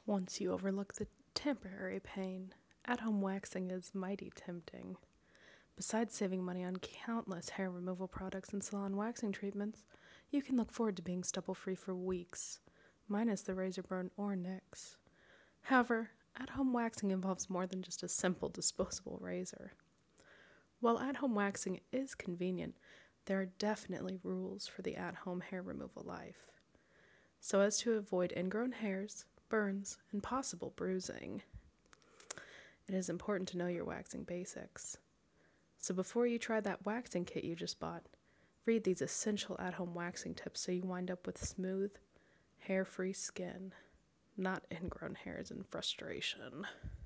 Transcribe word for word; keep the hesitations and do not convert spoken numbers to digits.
Once you overlook the temporary pain, at home waxing is mighty tempting. Besides saving money on countless hair removal products and salon waxing treatments, you can look forward to being stubble free for weeks, minus the razor burn or nicks. However, at home waxing involves more than just a simple disposable razor. While at home waxing is convenient, there are definitely rules for the at home hair removal life. So as to avoid ingrown hairs, burns, and possible bruising, it is important to know your waxing basics. So before you try that waxing kit you just bought, read these essential at-home waxing tips so you wind up with smooth, hair-free skin, not ingrown hairs and frustration.